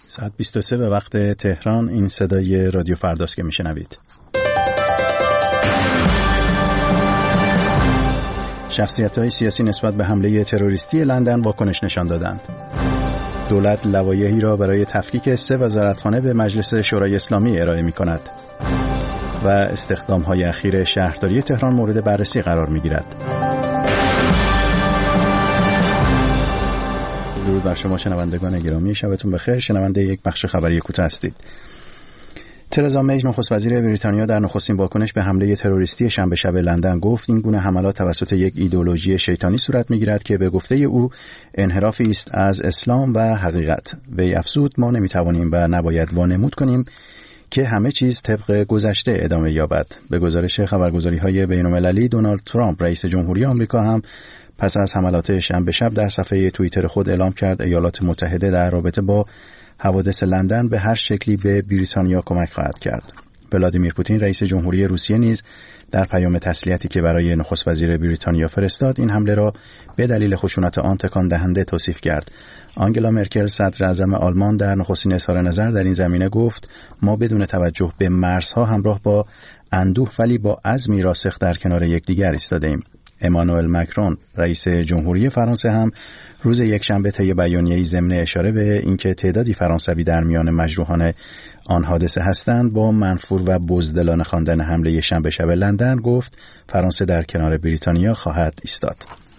ساعت 23 به وقت تهران. این صدای رادیو فرداست که میشنوید. شخصیت‌های سیاسی نسبت به حمله تروریستی لندن واکنش نشان دادند. دولت لوایحی را برای تفکیک 3 وزارتخانه به مجلس شورای اسلامی ارائه می‌کند و استخدام‌های اخیر شهرداری تهران مورد بررسی قرار می‌گیرد. درود بر شما شنوندگان گرامی، شبتون بخیر. شنونده یک بخش خبری کوتاه هستید. ترزا می نخست وزیر بریتانیا در نخستین واکنش به حمله تروریستی شنبه شب لندن گفت این گونه حملات توسط یک ایدئولوژی شیطانی صورت می‌گیرد که به گفته او انحرافی است از اسلام و حقیقت. وی افزود ما نمی‌توانیم و نباید وانمود کنیم که همه چیز طبق گذشته ادامه یابد. به گزارش خبرگزاری‌های بین‌المللی، دونالد ترامپ رئیس جمهوری آمریکا هم پس از حملات شنبه شب در صفحه توییتر خود اعلام کرد ایالات متحده در رابطه با حوادث لندن به هر شکلی به بریتانیا کمک خواهد کرد. ولادیمیر پوتین رئیس جمهوری روسیه نیز در پیام تسلیتی که برای نخست وزیر بریتانیا فرستاد این حمله را به دلیل خشونت آن تکان دهنده توصیف کرد. آنگلا مرکل صدر اعظم آلمان در نخستین اظهار نظر در این زمینه گفت ما بدون توجه به مرزها همراه با اندوه ولی با عزمی راسخ در کنار یکدیگر ایستاده‌ایم. امانوئل مکرون رئیس جمهوری فرانسه هم روز یکشنبه طی بیانیه‌ای ضمن اشاره به اینکه تعدادی فرانسوی در میان مجروحان آن حادثه هستند با منفور و بزدلانه خواندن حمله شنبه شب لندن گفت فرانسه در کنار بریتانیا خواهد ایستاد.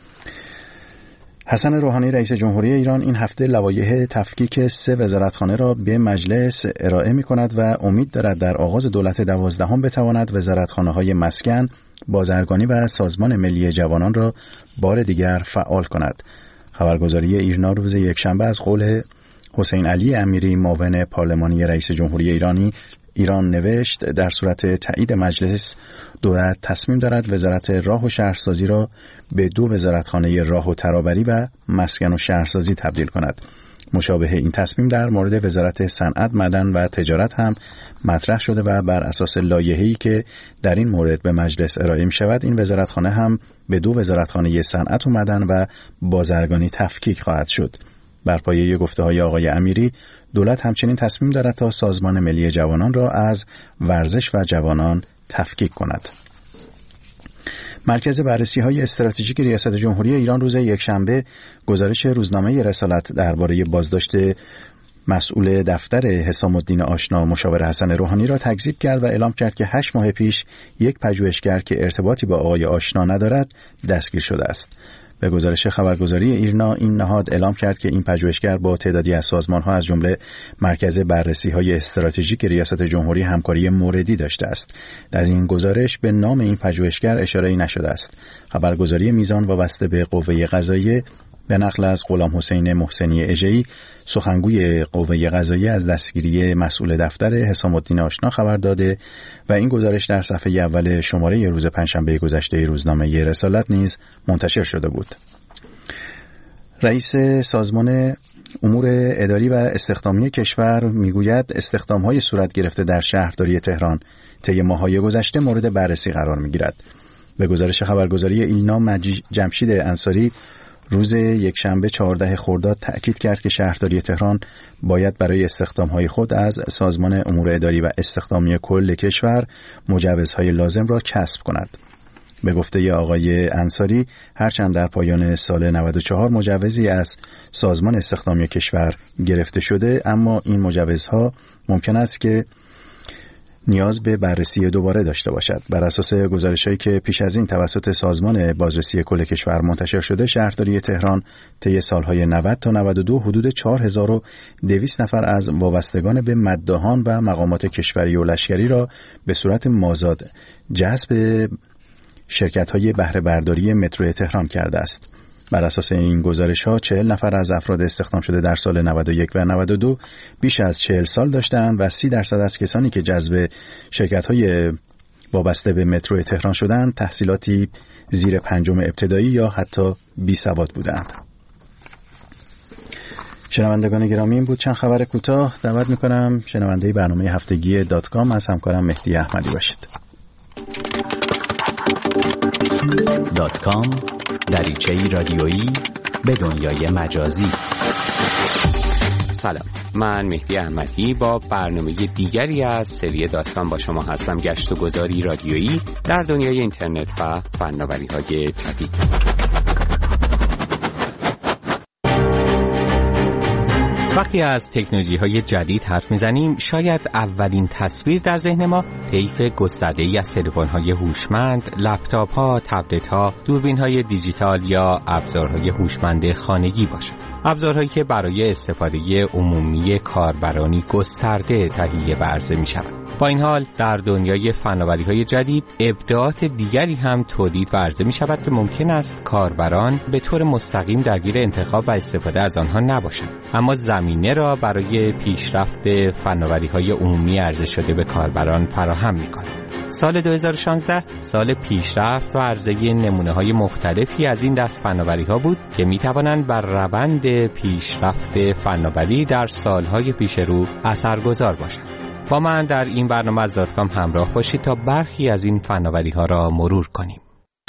حسن روحانی رئیس جمهوری ایران این هفته لوایح تفکیک 3 وزارتخانه را به مجلس ارائه می‌کند و امید دارد در آغاز دولت 12 بتواند وزارتخانه‌های مسکن، بازرگانی و سازمان ملی جوانان را بار دیگر فعال کند. خبرگزاری ایرنا روز یکشنبه از قول حسین علی امیری معاون پارلمانی رئیس جمهوری ایران نوشت در صورت تایید مجلس دولت تصمیم دارد وزارت راه و شهرسازی را به 2 وزارتخانه راه و ترابری و مسکن و شهرسازی تبدیل کند. مشابه این تصمیم در مورد وزارت صنعت، معدن و تجارت هم مطرح شده و بر اساس لایحه‌ای که در این مورد به مجلس ارائه می شود این وزارتخانه هم به 2 وزارتخانه صنعت و معدن و بازرگانی تفکیک خواهد شد. بر پایه گفته‌های آقای امیری دولت همچنین تصمیم دارد تا سازمان ملی جوانان را از ورزش و جوانان تفکیک کند. مرکز بررسی‌های استراتژیک ریاست جمهوری ایران روز یکشنبه گزارش روزنامه رسالت درباره بازداشت مسئول دفتر حسام الدین آشنا مشاور حسن روحانی را تکذیب کرد و اعلام کرد که 8 ماه پیش یک پژوهشگر که ارتباطی با آقای آشنا ندارد دستگیر شده است. به گزارش خبرگزاری ایرنا این نهاد اعلام کرد که این پژوهشگر با تعدادی از سازمان‌ها از جمله مرکز بررسی‌های استراتژیک ریاست جمهوری همکاری موردی داشته است. در این گزارش به نام این پژوهشگر اشاره‌ای نشده است. خبرگزاری میزان وابسته به قوه قضاییه به نقل از غلام حسین محسنی اژه‌ای سخنگوی قوه قضاییه از دستگیری مسئول دفتر حسام الدین آشنا خبر داده و این گزارش در صفحه اول شماره روز پنجشنبه گذشته روزنامه رسالت نیز منتشر شده بود. رئیس سازمان امور اداری و استخدامی کشور میگوید استخدام‌های صورت گرفته در شهرداری تهران طی ماه‌های گذشته مورد بررسی قرار می‌گیرد. به گزارش خبرگزاری ایلنا جمشید انصاری روز یکشنبه 14 خرداد تأکید کرد که شهرداری تهران باید برای استخدام‌های خود از سازمان امور اداری و استخدامی کل کشور مجوزهای لازم را کسب کند. به گفته آقای انصاری هرچند در پایان سال 94 مجوزی از سازمان استخدامی کشور گرفته شده اما این مجوزها ممکن است که نیاز به بررسی دوباره داشته باشد. بر اساس گزارش‌هایی که پیش از این توسط سازمان بازرسی کل کشور منتشر شده شهرداری تهران طی سالهای 90 تا 92 حدود 4200 نفر از وابستگان به مداحان و مقامات کشوری و لشکری را به صورت مازاد جذب شرکت‌های بهره برداری مترو تهران کرده است. بر اساس این گزارش‌ها 40 نفر از افراد استخدام شده در سال 91 و 92 بیش از 40 سال داشتند و 30% از کسانی که جذب شرکت‌های وابسته به مترو تهران شدند تحصیلاتی زیر 5 ابتدایی یا حتی بی‌سواد بودند. شنوندگان گرامی این بود چند خبر کوتاه. دعوت می‌کنم شنونده برنامه هفتگی .com از همکارم مهدی احمدی باشید. .com دریچه‌ای رادیویی به دنیای مجازی. سلام، من مهدی احمدی با برنامه دیگری از سری داتکام با شما هستم. گشت و گذاری رادیویی در دنیای اینترنت و فناوری‌های جدید. وقتی از تکنولوژی‌های جدید حرف می‌زنیم، شاید اولین تصویر در ذهن ما طیف گسترده‌ای از تلفن‌های هوشمند، لپتاپ‌ها، تبلت‌ها، دوربین‌های دیجیتال یا ابزارهای هوشمند خانگی باشد. ابزارهایی که برای استفاده عمومی کاربرانی گسترده تهیه و عرضه می‌شوند. با این حال در دنیای فناوری‌های جدید ابداعات دیگری هم تولید و عرضه می‌شود که ممکن است کاربران به طور مستقیم درگیر انتخاب و استفاده از آنها نباشند، اما زمینه را برای پیشرفت فناوری‌های عمومی عرضه شده به کاربران فراهم می‌کند. سال 2016 سال پیشرفت و عرضه نمونه‌های مختلفی از این دست فناوری‌ها بود که می‌توانند بر روند پیشرفت فناوری در سال‌های پیش رو اثرگذار باشند. با من در این برنامه از داتکام همراه باشید تا برخی از این فناوری‌ها را مرور کنیم.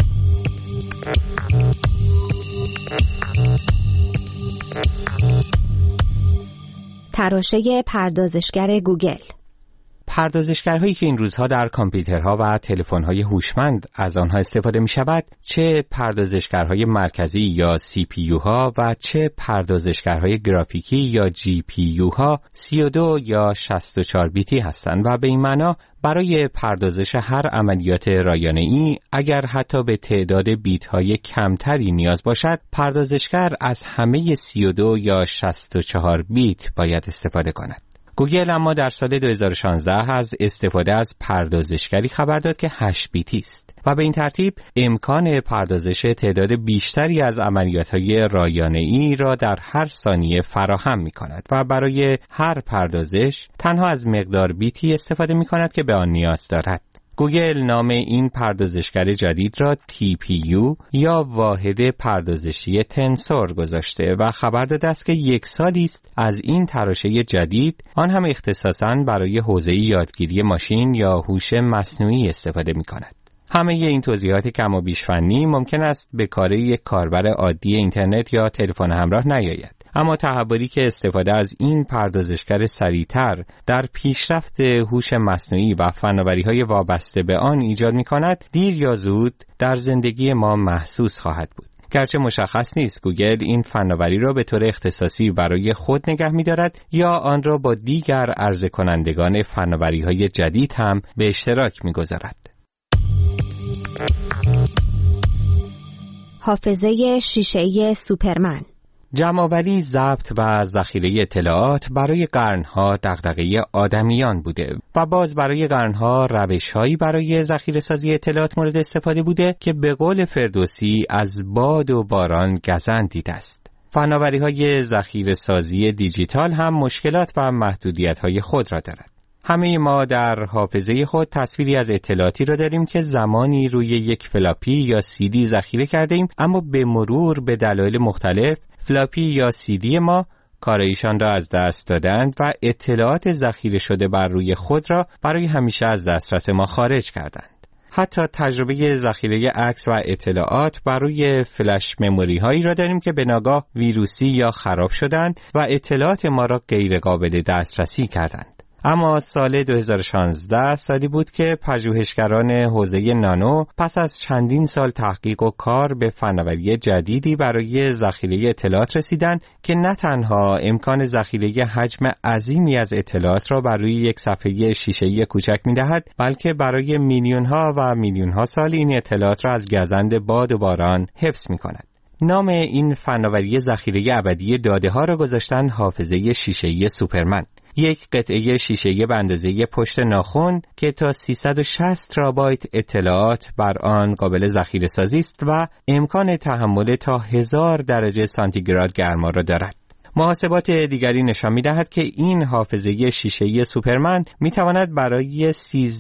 تراشه پردازشگر گوگل. پردازشگرهایی که این روزها در کامپیوترها و تلفن‌های هوشمند از آنها استفاده می‌شود، چه پردازشگرهای مرکزی یا CPU ها و چه پردازشگرهای گرافیکی یا GPU ها 32 یا 64 بیتی هستند و به این معنا برای پردازش هر عملیات رایانه‌ای اگر حتی به تعداد بیت‌های کمتری نیاز باشد، پردازشگر از همه 32 یا 64 بیت باید استفاده کند. گوگل اما در سال 2016 از استفاده از پردازشگری خبر داد که 8 بیتی است و به این ترتیب امکان پردازش تعداد بیشتری از عملیات‌های رایانه‌ای را در هر ثانیه فراهم می‌کند و برای هر پردازش تنها از مقدار بیتی استفاده می‌کند که به آن نیاز دارد. گوگل نام این پردازشگر جدید را TPU یا واحد پردازشی تنسور گذاشته و خبر داده است که 1 سالی است از این تراشه جدید، آن هم اختصاصاً برای حوزه یادگیری ماشین یا هوش مصنوعی استفاده می‌کند. همه این توضیحات کم و بیش فنی ممکن است به کار یک کاربر عادی اینترنت یا تلفن همراه نیاید، اما تحولی که استفاده از این پردازشگر سریعتر در پیشرفت هوش مصنوعی و فناوری‌های وابسته به آن ایجاد می‌کند، دیر یا زود در زندگی ما محسوس خواهد بود. گرچه مشخص نیست گوگل این فناوری را به طور اختصاصی برای خود نگه می‌دارد یا آن را با دیگر عرضه کنندگان فناوری‌های جدید هم به اشتراک می‌گذارد. حافظه شیشه‌ای سوپرمن. جمع‌آوری، ضبط و ذخیره اطلاعات برای قرن‌ها دغدغه آدمیان بوده و باز برای قرن‌ها روش‌هایی برای ذخیره‌سازی اطلاعات مورد استفاده بوده که به قول فردوسی از باد و باران گزند دیده است. فناوری‌های ذخیره‌سازی دیجیتال هم مشکلات و محدودیت‌های خود را دارد. همه ما در حافظه خود تصویری از اطلاعاتی را داریم که زمانی روی یک فلاپی یا CD ذخیره کرده ایم، اما به مرور به دلایل مختلف فلاپی یا CD ما کار ایشان را از دست دادند و اطلاعات ذخیره شده بر روی خود را برای همیشه از دسترس ما خارج کردند. حتی تجربه ذخیره عکس و اطلاعات بر روی فلش مموری هایی را داریم که به ناگاه ویروسی یا خراب شدند و اطلاعات ما را غیر قابل دسترسی کردند. اما سال 2016 سالی بود که پژوهشگران حوزه نانو پس از چندین سال تحقیق و کار به فناوری جدیدی برای ذخیره اطلاعات رسیدند که نه تنها امکان ذخیره حجم عظیمی از اطلاعات را بر روی یک صفحه شیشه‌ای کوچک می‌دهد، بلکه برای میلیون‌ها و میلیون‌ها سال این اطلاعات را از گزند باد و باران حفظ می‌کند. نام این فناوری ذخیره ابدی داده‌ها را گذاشتند حافظه شیشه‌ای سوپرمن. یک قطعه شیشه‌ای به اندازه پشت ناخن که تا 360 ترابایت اطلاعات بر آن قابل ذخیره سازی است و امکان تحمل تا 1000 درجه سانتیگراد گرما را دارد. محاسبات دیگری نشان می‌دهد که این حافظه شیشه‌ای سوپرمن می‌تواند برای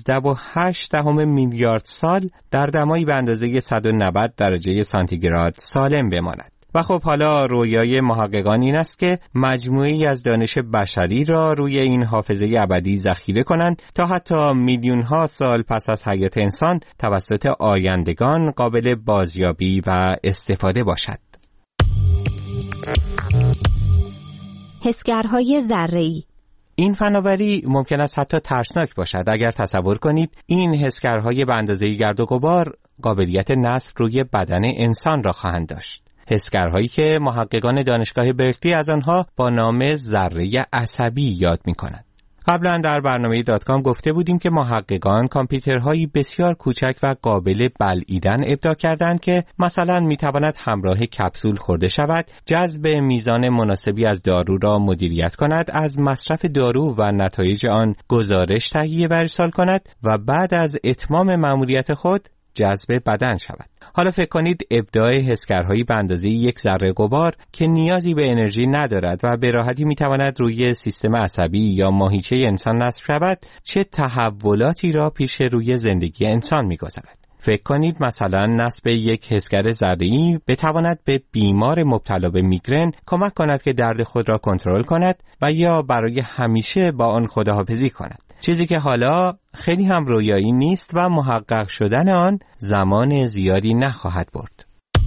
13.8 میلیارد سال در دمایی به اندازه 190 درجه سانتیگراد سالم بماند. و خب حالا رویای محققان این است که مجموعه‌ای از دانش بشری را روی این حافظه ابدی ذخیره کنند تا حتی میلیون‌ها سال پس از حیات انسان توسط آیندگان قابل بازیابی و استفاده باشد. حسگرهای ذره‌ای. این فناوری ممکن است حتی ترسناک باشد اگر تصور کنید این حسگرهای به اندازه گرد و غبار قابلیت نصب روی بدن انسان را خواهند داشت. حسگرهایی که محققان دانشگاه برکلی از آنها با نام ذره عصبی یاد می‌کنند. قبلا در برنامه .com گفته بودیم که محققان کامپیوترهایی بسیار کوچک و قابل بلعیدن ابداع کردند که مثلا میتواند همراه کپسول خورده شود، جذب میزان مناسبی از دارو را مدیریت کند، از مصرف دارو و نتایج آن گزارش تهیه و ارسال کند و بعد از اتمام مأموریت خود جذب بدن شود. حالا فکر کنید ابداع حسگرهایی به اندازه یک ذره غبار که نیازی به انرژی ندارد و به راحتی میتواند روی سیستم عصبی یا ماهیچه انسان نصب شود چه تحولاتی را پیش روی زندگی انسان میگذارد. فکر کنید مثلا نصب یک حسگر ذره‌ای بتواند به بیمار مبتلا به میگرن کمک کند که درد خود را کنترل کند و یا برای همیشه با آن خداحافظی کند. چیزی که حالا خیلی هم رویایی نیست و محقق شدن آن زمان زیادی نخواهد برد.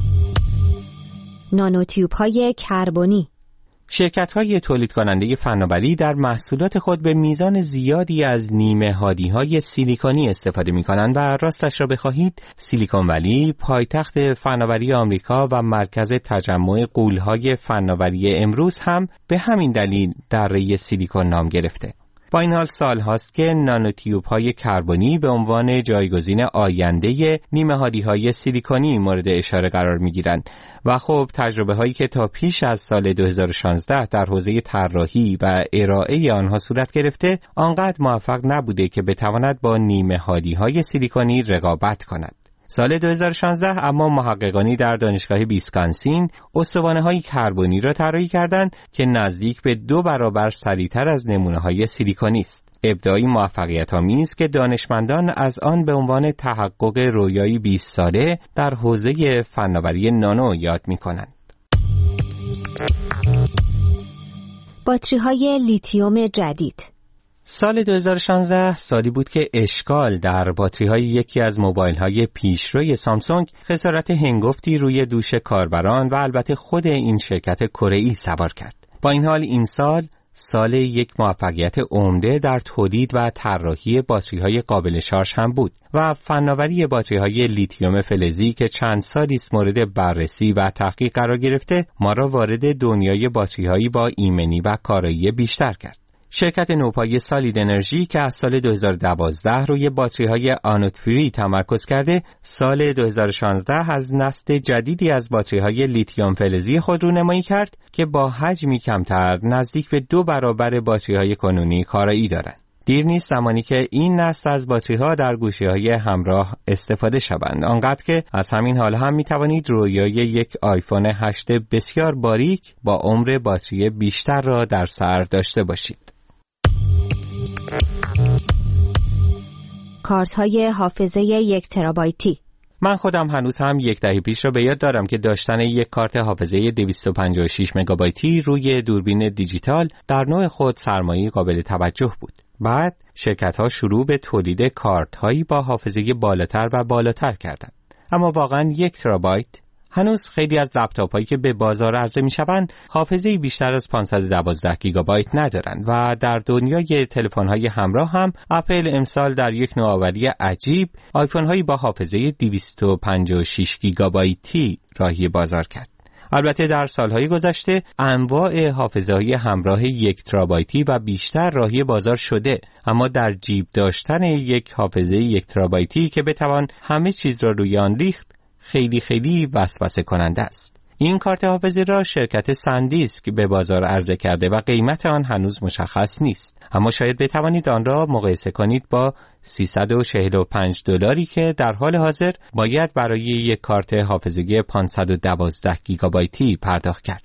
نانوتیوب‌های کربنی. شرکت‌های تولید کننده فناوری در محصولات خود به میزان زیادی از نیمه‌هادی‌های سیلیکونی استفاده می‌کنند و راستش را بخواهید سیلیکون ولی پایتخت فناوری آمریکا و مرکز تجمع غول‌های فناوری امروز هم به همین دلیل دره سیلیکون نام گرفته. با این حال سال هاست که نانوتیوب‌های کربنی به عنوان جایگزین آینده نیمه‌هادی‌های سیلیکونی مورد اشاره قرار می‌گیرند و خب تجربه هایی که تا پیش از سال 2016 در حوزه طراحی و ارائه آنها صورت گرفته آنقدر موفق نبوده که بتواند با نیمه‌هادی‌های سیلیکونی رقابت کند. سال 2016 اما محققانی در دانشگاه ویسکانسین استوانه‌های کربنی را طراحی کردند که نزدیک به 2 برابر سریعتر از نمونه‌های سیلیکونی است. ابداعی موفقیت‌آمیز که دانشمندان از آن به عنوان تحقق رویایی 20 ساله در حوزه فناوری نانو یاد می‌کنند. باتری‌های لیتیوم جدید. سال 2016 سالی بود که اشکال در باتری‌های یکی از موبایل‌های پیشروی سامسونگ خسارت هنگفتی روی دوش کاربران و البته خود این شرکت کره‌ای سوار کرد. با این حال این سال یک موفقیت عمده در تولید و طراحی باتری‌های قابل شارژ هم بود و فناوری باتری‌های لیتیوم فلزی که چند سالی است مورد بررسی و تحقیق قرار گرفته ما را وارد دنیای باتری‌هایی با ایمنی و کارایی بیشتر کرد. شرکت نوپای سالید انرژی که از سال 2012 روی باتری‌های آنود فری تمرکز کرده، سال 2016 از نسل جدیدی از باتری‌های لیتیوم فلزی خود رونمایی کرد که با حجمی کمتر نزدیک به 2 برابر باتری‌های کنونی کارایی دارند. دیر نیست زمانی که این نسل از باتری‌ها در گوشی‌های همراه استفاده شوند، آنقدر که از همین حال هم می‌توانید رویای یک آیفون 8 بسیار باریک با عمر باتری بیشتر را در سر داشته باشید. کارت‌های حافظه 1 ترابایتی. من خودم هنوز هم 1 دهه پیش را به یاد دارم که داشتن یک کارت حافظه 256 مگابایتی روی دوربین دیجیتال در نوع خود سرمایه قابل توجه بود. بعد شرکت‌ها شروع به تولید کارت‌هایی با حافظه بالاتر و بالاتر کردند. اما واقعاً 1 ترابایت هنوز خیلی از لپتاپ‌هایی که به بازار عرضه می‌شوند حافظه‌ای بیشتر از 512 گیگابایت ندارند و در دنیای تلفن‌های همراه هم اپل امسال در یک نوآوری عجیب آیفون‌هایی با حافظه 256 گیگابایتی راهی بازار کرد. البته در سالهای گذشته انواع حافظه‌های همراه 1 ترابایتی و بیشتر راهی بازار شده، اما در جیب داشتن یک حافظه 1 ترابایتی که بتوان همه چیز را روی آن ریخت خیلی وسوسه کننده است. این کارت حافظه را شرکت سندیسک به بازار عرضه کرده و قیمت آن هنوز مشخص نیست، اما شاید بتوانید آن را مقایسه کنید با $345 که در حال حاضر باید برای یک کارت حافظه 512 گیگابایتی پرداخت کرد.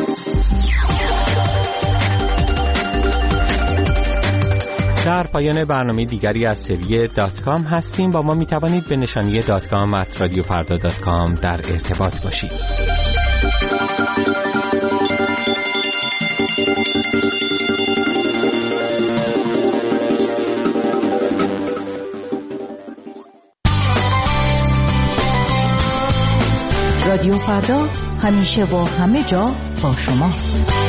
در پایان برنامه دیگری از سری .com هستیم. با ما می توانید به نشانی .com@radiofarda.com در ارتباط باشید. رادیو فردا همیشه با همه جا با شماست.